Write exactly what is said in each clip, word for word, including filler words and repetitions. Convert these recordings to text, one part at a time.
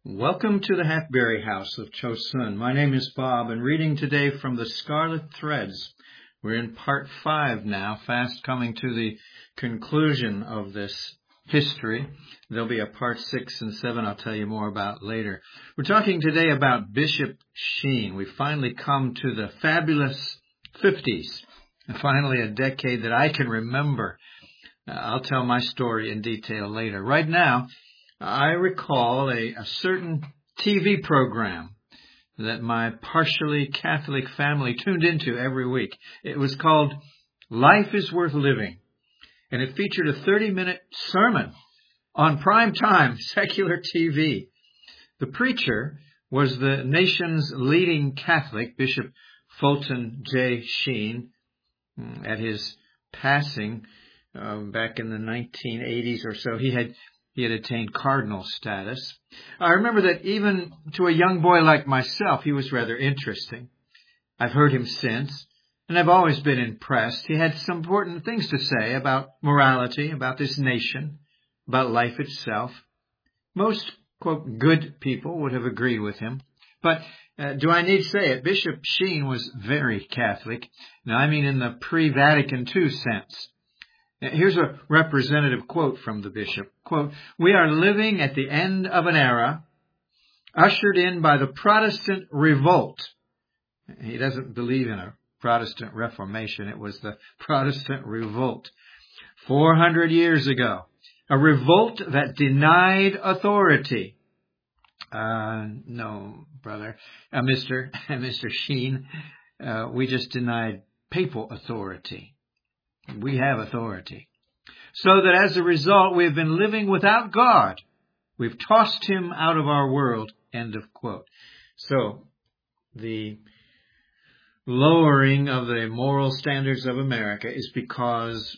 Welcome to the Hackberry House of Chosun. My name is Bob, and reading today from the Scarlet Threads. We're in part five now, fast coming to the conclusion of this history. There'll be a part six and seven I'll tell you more about later. We're talking today about Bishop Sheen. We've finally come to the fabulous fifties, and finally a decade that I can remember. Uh, I'll tell my story in detail later. Right now, I recall a, a certain T V program that my partially Catholic family tuned into every week. It was called Life is Worth Living, and it featured a thirty-minute sermon on prime time secular T V. The preacher was the nation's leading Catholic, Bishop Fulton J. Sheen. At his passing uh, back in the nineteen eighties or so, he had He had attained cardinal status. I remember that even to a young boy like myself, he was rather interesting. I've heard him since, and I've always been impressed. He had some important things to say about morality, about this nation, about life itself. Most, quote, good people would have agreed with him. But uh, do I need to say it? Bishop Sheen was very Catholic. Now, I mean in the pre-Vatican two sense. Here's a representative quote from the bishop. Quote, "We are living at the end of an era ushered in by the Protestant revolt." He doesn't believe in a Protestant Reformation. It was the Protestant revolt four hundred years ago. A revolt that denied authority. Uh, no, brother, uh, Mister Mister Sheen, uh, we just denied papal authority. We have authority. So that as a result, we have been living without God. We've tossed him out of our world. End of quote. So, the lowering of the moral standards of America is because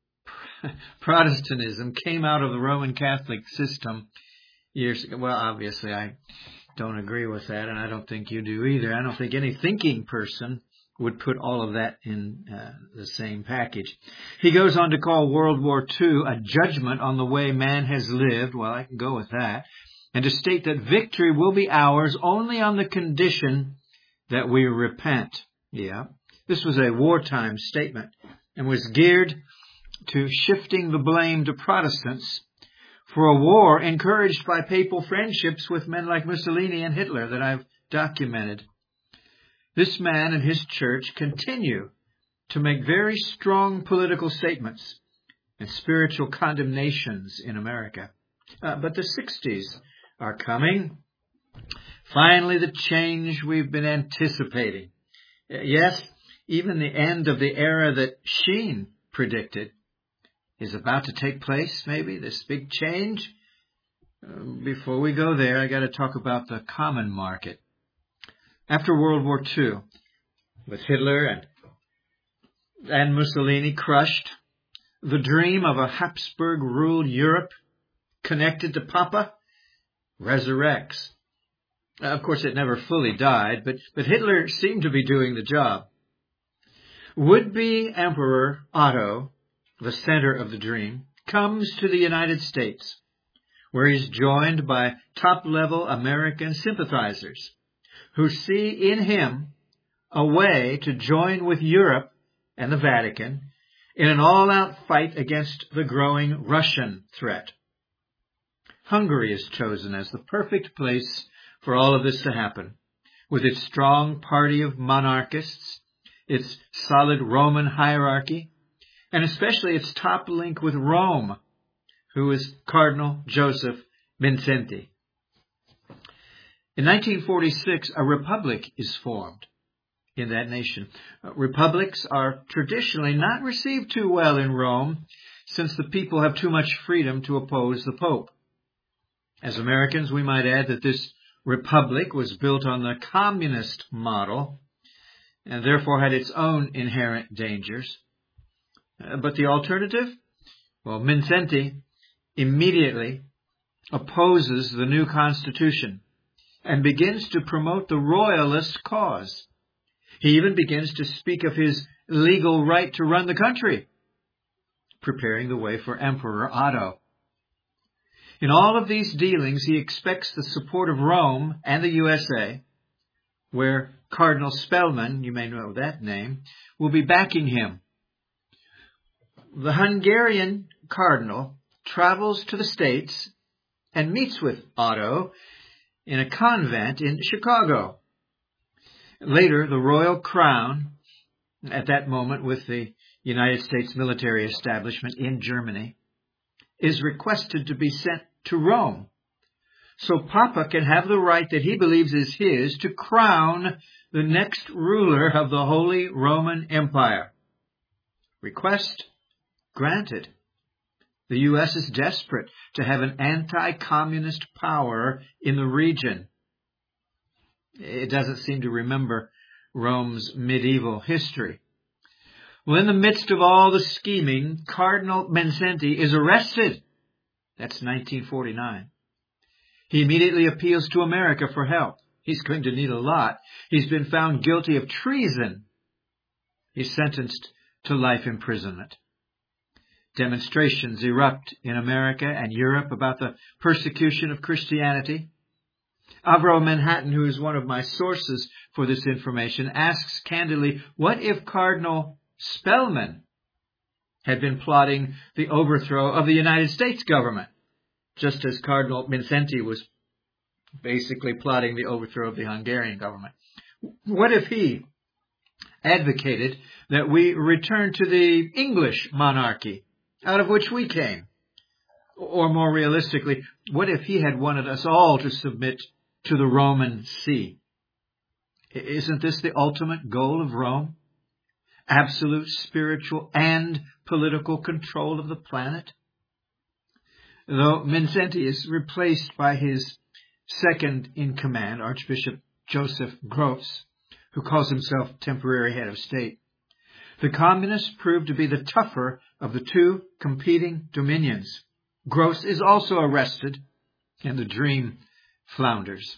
Protestantism came out of the Roman Catholic system years ago. Well, obviously, I don't agree with that, and I don't think you do either. I don't think any thinking person would put all of that in uh, the same package. He goes on to call World War Two a judgment on the way man has lived. Well, I can go with that. And to state that victory will be ours only on the condition that we repent. Yeah, this was a wartime statement and was geared to shifting the blame to Protestants for a war encouraged by papal friendships with men like Mussolini and Hitler that I've documented. This man and his church continue to make very strong political statements and spiritual condemnations in America. Uh, but the sixties are coming. Finally, the change we've been anticipating. Uh, yes, even the end of the era that Sheen predicted is about to take place, maybe, this big change. Uh, before we go there, I got to talk about the common market. After World War Two, with Hitler and, and Mussolini crushed, the dream of a Habsburg-ruled Europe connected to Papa resurrects. Of course, it never fully died, but, but Hitler seemed to be doing the job. Would-be Emperor Otto, the center of the dream, comes to the United States, where he's joined by top-level American sympathizers who see in him a way to join with Europe and the Vatican in an all-out fight against the growing Russian threat. Hungary is chosen as the perfect place for all of this to happen, with its strong party of monarchists, its solid Roman hierarchy, and especially its top link with Rome, who is Cardinal Joseph Mindszenty. In nineteen forty-six, a republic is formed in that nation. Republics are traditionally not received too well in Rome, since the people have too much freedom to oppose the Pope. As Americans, we might add that this republic was built on the communist model, and therefore had its own inherent dangers. But the alternative? Well, Mindszenty immediately opposes the new constitution and begins to promote the royalist cause. He even begins to speak of his legal right to run the country, preparing the way for Emperor Otto. In all of these dealings, he expects the support of Rome and the U S A, where Cardinal Spellman, you may know that name, will be backing him. The Hungarian cardinal travels to the States and meets with Otto in a convent in Chicago. Later, the royal crown, at that moment with the United States military establishment in Germany, is requested to be sent to Rome, so Papa can have the right that he believes is his to crown the next ruler of the Holy Roman Empire. Request granted. The U S is desperate to have an anti-communist power in the region. It doesn't seem to remember Rome's medieval history. Well, in the midst of all the scheming, Cardinal Mindszenty is arrested. That's nineteen forty-nine. He immediately appeals to America for help. He's going to need a lot. He's been found guilty of treason. He's sentenced to life imprisonment. Demonstrations erupt in America and Europe about the persecution of Christianity. Avro Manhattan, who is one of my sources for this information, asks candidly, what if Cardinal Spellman had been plotting the overthrow of the United States government, just as Cardinal Mindszenty was basically plotting the overthrow of the Hungarian government? What if he advocated that we return to the English monarchy, out of which we came? Or more realistically, what if he had wanted us all to submit to the Roman See? Isn't this the ultimate goal of Rome? Absolute spiritual and political control of the planet? Though Mindszenty is replaced by his second in command, Archbishop Joseph Gross, who calls himself temporary head of state, the communists prove to be the tougher of the two competing dominions. Gross is also arrested, and the dream flounders.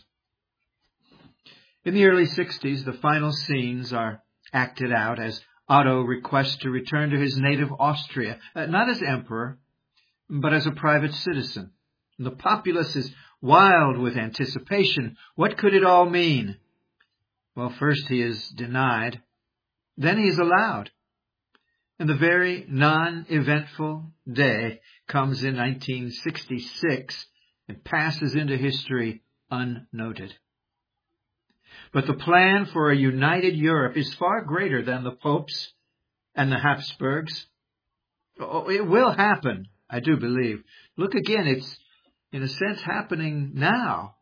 In the early sixties, the final scenes are acted out as Otto requests to return to his native Austria, uh, not as emperor, but as a private citizen. And the populace is wild with anticipation. What could it all mean? Well, first he is denied, then he is allowed. And the very non-eventful day comes in nineteen sixty-six and passes into history unnoted. But the plan for a united Europe is far greater than the popes and the Habsburgs. Oh, it will happen, I do believe. Look again, it's in a sense happening now.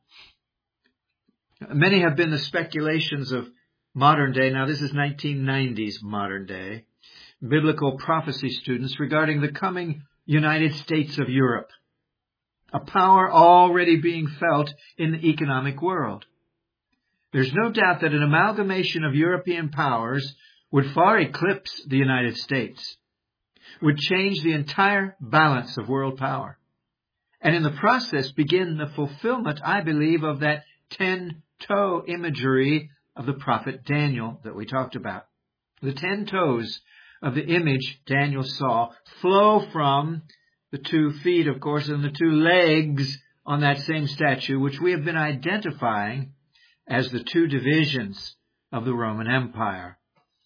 Many have been the speculations of modern day. Now, this is nineteen nineties modern day. Biblical prophecy students regarding the coming United States of Europe, a power already being felt in the economic world. There's no doubt that an amalgamation of European powers would far eclipse the United States, would change the entire balance of world power, and in the process begin the fulfillment, I believe, of that ten-toe imagery of the prophet Daniel that we talked about. The ten toes of the image Daniel saw flow from the two feet, of course, and the two legs on that same statue, which we have been identifying as the two divisions of the Roman Empire.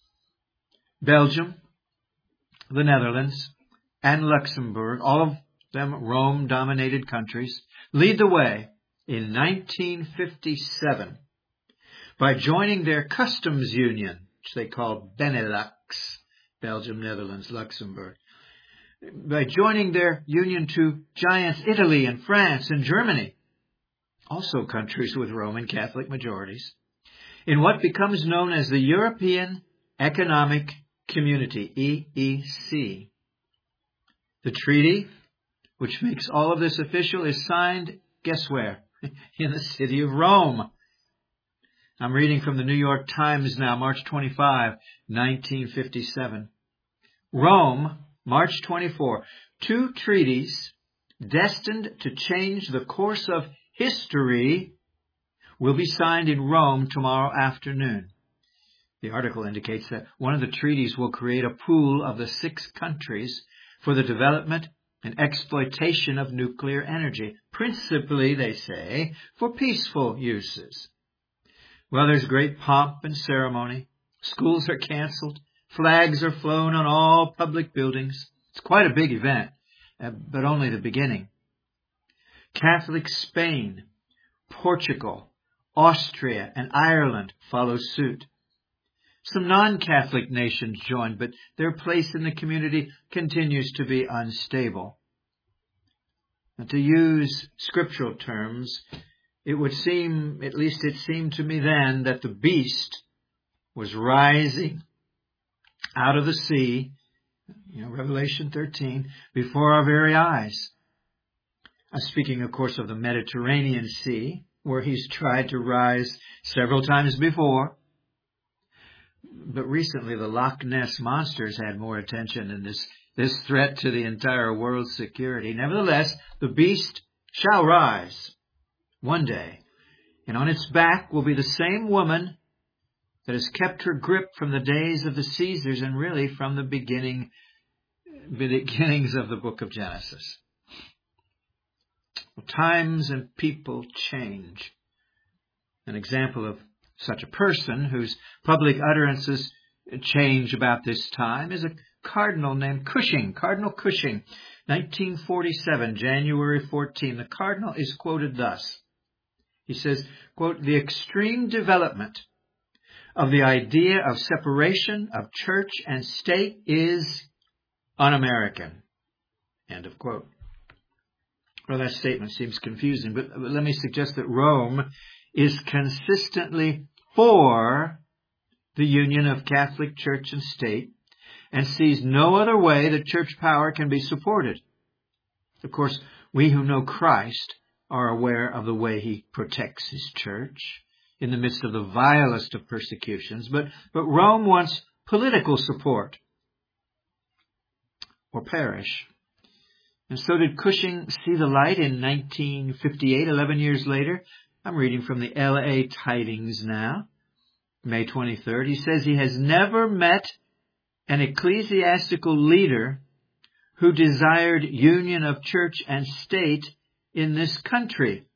Belgium, the Netherlands, and Luxembourg, all of them Rome-dominated countries, lead the way in nineteen fifty-seven by joining their customs union, which they called Benelux, Belgium, Netherlands, Luxembourg, by joining their union to giants Italy and France and Germany, also countries with Roman Catholic majorities, in what becomes known as the European Economic Community, E E C. The treaty, which makes all of this official, is signed, guess where? In the city of Rome. I'm reading from the New York Times now, March twenty-fifth, nineteen fifty-seven. Rome, March twenty-fourth. Two treaties destined to change the course of history will be signed in Rome tomorrow afternoon. The article indicates that one of the treaties will create a pool of the six countries for the development and exploitation of nuclear energy, principally, they say, for peaceful uses. Well, there's great pomp and ceremony. Schools are canceled. Flags are flown on all public buildings. It's quite a big event, uh, but only the beginning. Catholic Spain, Portugal, Austria, and Ireland follow suit. Some non-Catholic nations joined, but their place in the community continues to be unstable. And to use scriptural terms, it would seem, at least it seemed to me then, that the beast was rising out of the sea, you know, Revelation thirteen, before our very eyes. I'm speaking, of course, of the Mediterranean Sea, where he's tried to rise several times before. But recently, the Loch Ness monsters had more attention in this, this threat to the entire world's security. Nevertheless, the beast shall rise one day, and on its back will be the same woman that has kept her grip from the days of the Caesars and really from the beginning, beginnings of the book of Genesis. Times and people change. An example of such a person whose public utterances change about this time is a cardinal named Cushing, Cardinal Cushing, nineteen forty-seven, January fourteenth. The cardinal is quoted thus. He says, quote, "The extreme development of the idea of separation of church and state is un-American." End of quote. Well, that statement seems confusing, but let me suggest that Rome is consistently for the union of Catholic Church and state and sees no other way that church power can be supported. Of course, we who know Christ are aware of the way he protects his church in the midst of the vilest of persecutions, but, but Rome wants political support or perish. And so did Cushing see the light in nineteen fifty-eight, eleven years later. I'm reading from the L A Tidings now, May twenty-third. He says he has never met an ecclesiastical leader who desired union of church and state in this country.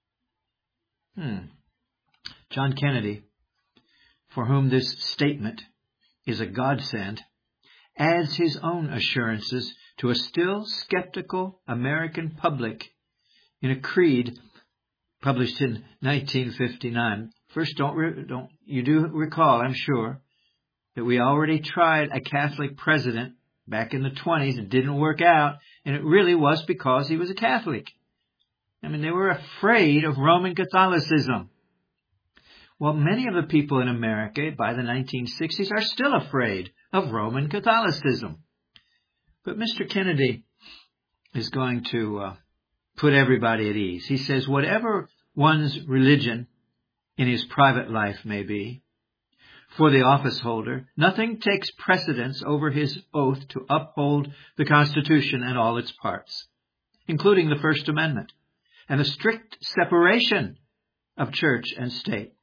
Hmm. John Kennedy, for whom this statement is a godsend, adds his own assurances to a still skeptical American public in a creed published in nineteen fifty-nine. First, don't, re- don't you do recall, I'm sure, that we already tried a Catholic president back in the twenties. It didn't work out, and it really was because he was a Catholic. I mean, they were afraid of Roman Catholicism. Well, many of the people in America by the nineteen sixties are still afraid of Roman Catholicism. But Mister Kennedy is going to uh, put everybody at ease. He says, whatever one's religion in his private life may be, for the office holder, nothing takes precedence over his oath to uphold the Constitution and all its parts, including the First Amendment and the strict separation of church and state.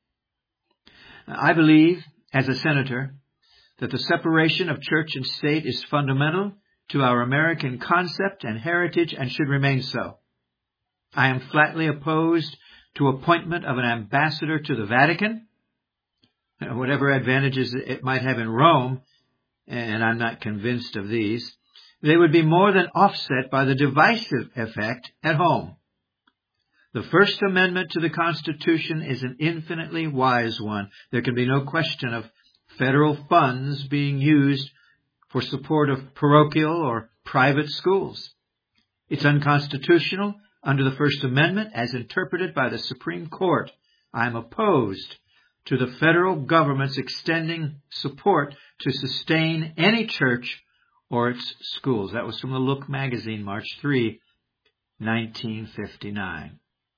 I believe, as a senator, that the separation of church and state is fundamental to our American concept and heritage and should remain so. I am flatly opposed to appointment of an ambassador to the Vatican, whatever advantages it might have in Rome, and I'm not convinced of these. They would be more than offset by the divisive effect at home. The First Amendment to the Constitution is an infinitely wise one. There can be no question of federal funds being used for support of parochial or private schools. It's unconstitutional under the First Amendment as interpreted by the Supreme Court. I am opposed to the federal government's extending support to sustain any church or its schools. That was from the Look magazine, March third, nineteen fifty-nine.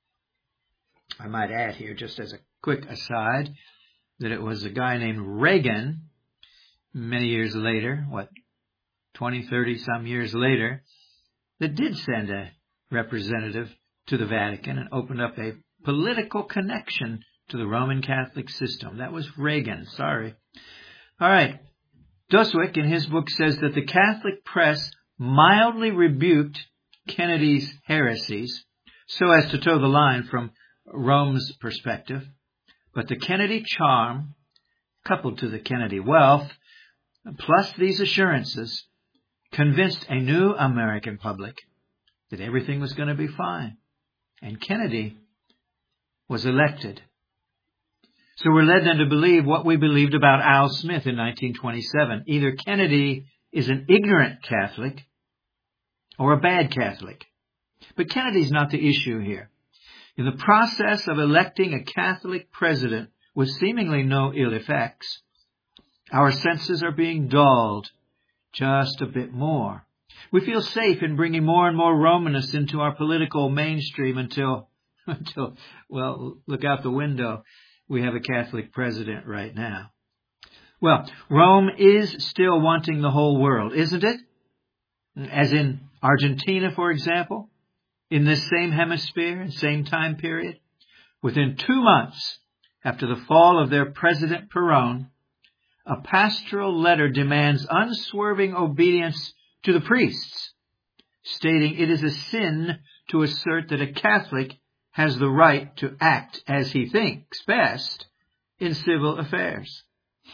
I might add here, just as a quick aside, that it was a guy named Reagan, many years later, what, twenty, thirty some years later, that did send a representative to the Vatican and opened up a political connection to the Roman Catholic system. That was Reagan. Sorry. All right. Duswick, in his book, says that the Catholic press mildly rebuked Kennedy's heresies so as to toe the line from Rome's perspective, but the Kennedy charm, coupled to the Kennedy wealth, plus these assurances, convinced a new American public that everything was going to be fine. And Kennedy was elected. So we're led then to believe what we believed about Al Smith in nineteen twenty-seven. Either Kennedy is an ignorant Catholic or a bad Catholic. But Kennedy's not the issue here. In the process of electing a Catholic president with seemingly no ill effects, our senses are being dulled just a bit more. We feel safe in bringing more and more Romanists into our political mainstream until, until, well, look out the window. We have a Catholic president right now. Well, Rome is still wanting the whole world, isn't it? As in Argentina, for example, in this same hemisphere and same time period. Within two months after the fall of their President Perón, a pastoral letter demands unswerving obedience to the priests, stating it is a sin to assert that a Catholic has the right to act as he thinks best in civil affairs.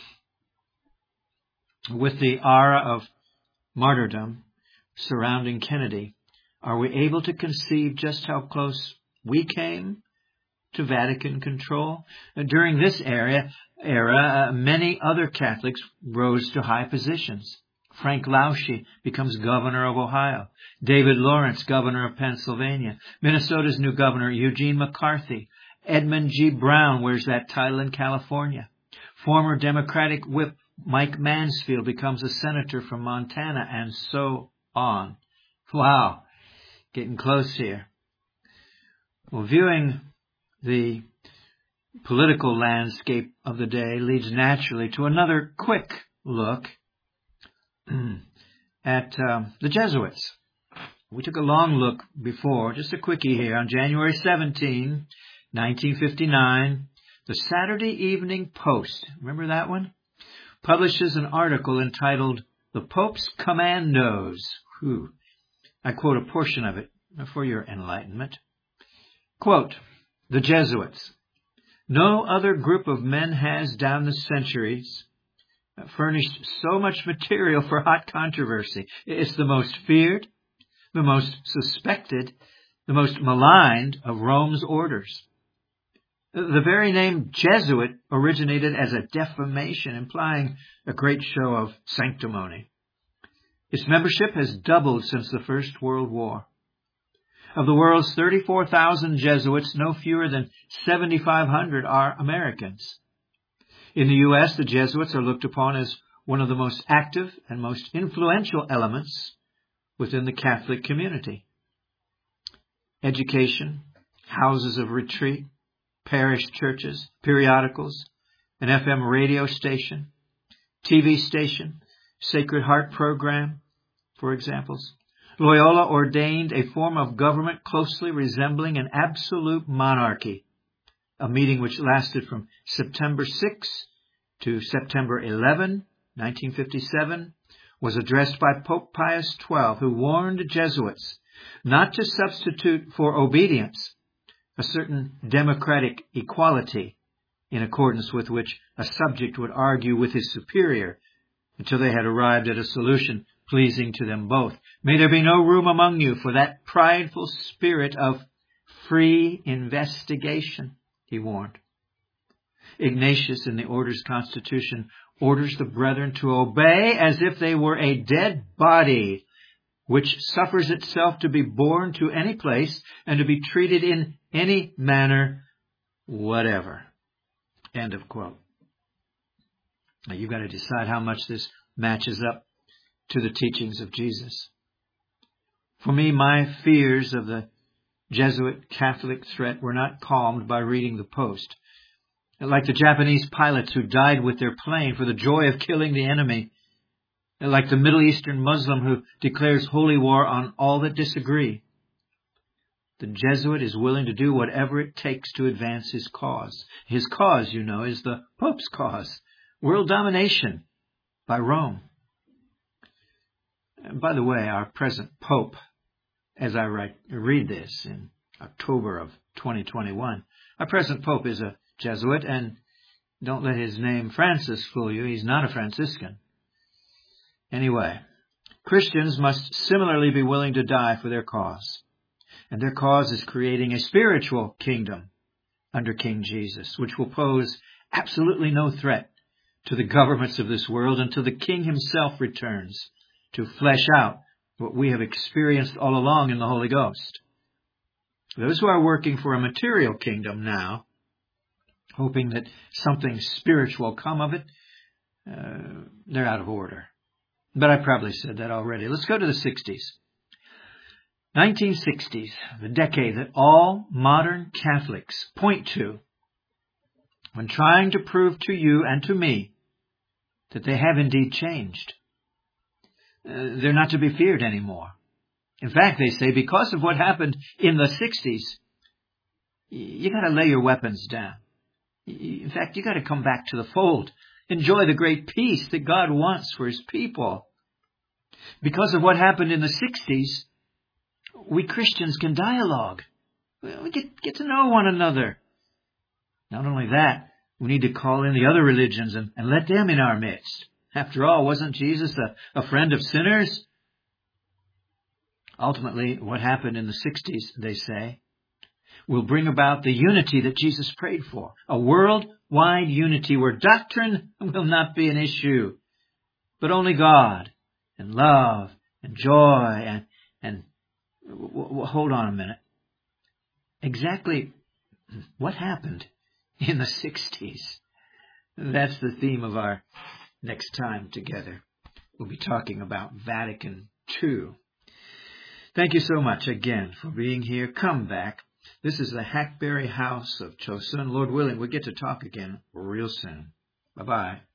With the aura of martyrdom surrounding Kennedy, are we able to conceive just how close we came to Vatican control? During this era, era uh, many other Catholics rose to high positions. Frank Lausche becomes governor of Ohio. David Lawrence, governor of Pennsylvania. Minnesota's new governor, Eugene McCarthy. Edmund G. Brown wears that title in California. Former Democratic whip Mike Mansfield becomes a senator from Montana, and so on. Wow, getting close here. Well, viewing the political landscape of the day leads naturally to another quick look at um, the Jesuits. We took a long look before, just a quickie here. On January seventeenth, nineteen fifty-nine, the Saturday Evening Post, remember that one? Publishes an article entitled, The Pope's Commandos. Whew. I quote a portion of it for your enlightenment. Quote, the Jesuits. No other group of men has, down the centuries, furnished so much material for hot controversy. It's the most feared, the most suspected, the most maligned of Rome's orders. The very name Jesuit originated as a defamation, implying a great show of sanctimony. Its membership has doubled since the First World War. Of the world's thirty-four thousand Jesuits, no fewer than seventy-five hundred are Americans. In the U S, the Jesuits are looked upon as one of the most active and most influential elements within the Catholic community. Education, houses of retreat, parish churches, periodicals, an F M radio station, T V station, Sacred Heart program, for examples. Loyola ordained a form of government closely resembling an absolute monarchy, a meeting which lasted from September sixth to September eleventh, nineteen fifty-seven, was addressed by Pope Pius the twelfth, who warned Jesuits not to substitute for obedience a certain democratic equality in accordance with which a subject would argue with his superior until they had arrived at a solution pleasing to them both. May there be no room among you for that prideful spirit of free investigation, he warned. Ignatius in the Order's Constitution orders the brethren to obey as if they were a dead body, which suffers itself to be born to any place and to be treated in any manner whatever. End of quote. Now you've got to decide how much this matches up to the teachings of Jesus. For me, my fears of the Jesuit Catholic threat were not calmed by reading the Post. Like the Japanese pilots who died with their plane for the joy of killing the enemy. Like the Middle Eastern Muslim who declares holy war on all that disagree. The Jesuit is willing to do whatever it takes to advance his cause. His cause, you know, is the Pope's cause. World domination by Rome. And by the way, our present Pope as I write, read this in October of twenty twenty-one. Our present Pope is a Jesuit, and don't let his name Francis fool you. He's not a Franciscan. Anyway, Christians must similarly be willing to die for their cause. And their cause is creating a spiritual kingdom under King Jesus, which will pose absolutely no threat to the governments of this world until the King himself returns to flesh out what we have experienced all along in the Holy Ghost. Those who are working for a material kingdom now, hoping that something spiritual will come of it, uh, they're out of order. But I probably said that already. Let's go to the sixties. nineteen sixties, the decade that all modern Catholics point to when trying to prove to you and to me that they have indeed changed. Uh, they're not to be feared anymore. In fact, they say, because of what happened in the sixties, you got to lay your weapons down. In fact, you got to come back to the fold. Enjoy the great peace that God wants for his people. Because of what happened in the sixties, we Christians can dialogue. We get, get to know one another. Not only that, we need to call in the other religions and, and let them in our midst. After all, wasn't Jesus a, a friend of sinners? Ultimately, what happened in the sixties, they say, will bring about the unity that Jesus prayed for. A worldwide unity where doctrine will not be an issue, but only God and love and joy and, and w- w- hold on a minute. Exactly what happened in the sixties? That's the theme of our next time together. We'll be talking about Vatican Two. Thank you so much again for being here. Come back. This is the Hackberry House of Chosun. Lord willing, we'll get to talk again real soon. Bye-bye.